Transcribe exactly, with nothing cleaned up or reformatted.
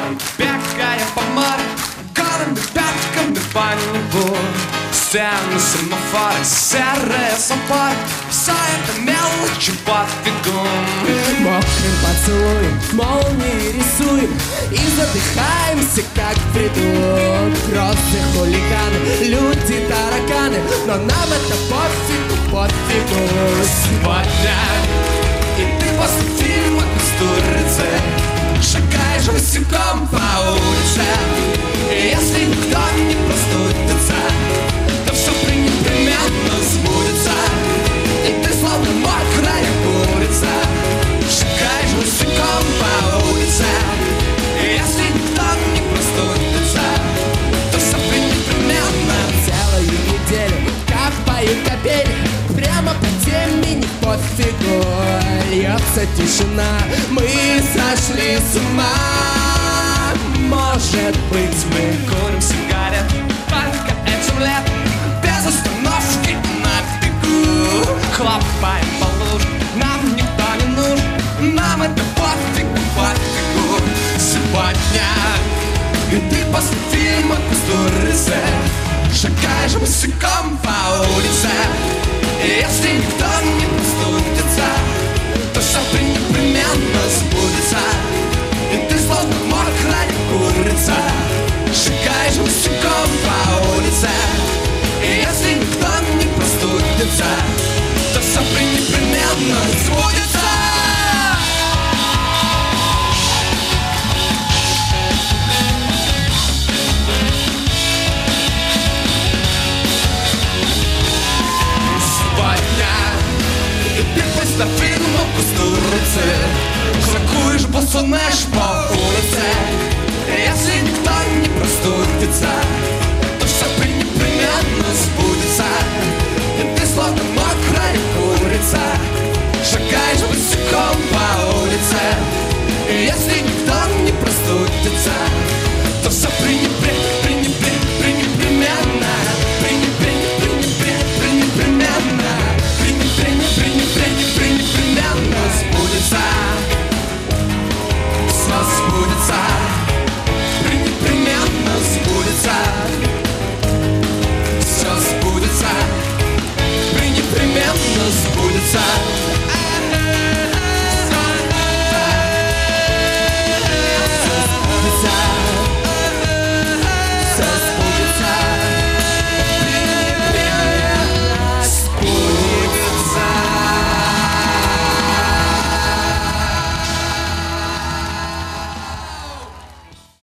бегая по морю, голыми пятками по небу. Стены, семафоры, серые соборы, все это мелочи пофигу. Мокрым поцелуем молнии рисуем и задыхаемся, как в бреду. Просто хулиганы, люди, тараканы, но нам это пофигу, пофигу. Сегодня и ты после фильма «Кустурицы» шагаешь босиком по улице. И если никто не простудится, то все непременно сбудется. И ты словно мокрая курица шагаешь босиком по улице. И если никто не простудится, то все непременно. Целую неделю, как поют капели, прямо по теме не пофигу. Льется тишина, мы сошли с ума. Может быть, мы Курим сигарет только этим летом, без остановки на бегу. Хлопаем по лужам, нам никто не нужен, нам это пофигу, пофигу. Сегодня и ты после фильма «Кустурицы» шагаешь босиком по улице. И если никто не простудится, то все непременно сбудется. И ты словно мокрая курица шагаешь босиком по улице. И если никто не простудится, то все непременно сбудется. На фильму «Кустурицы» шагуешь босонож по улице. Если никто не простудится, то все непременно сбудется. И ты словно мокрая курица шагаешь босиком по улице. И если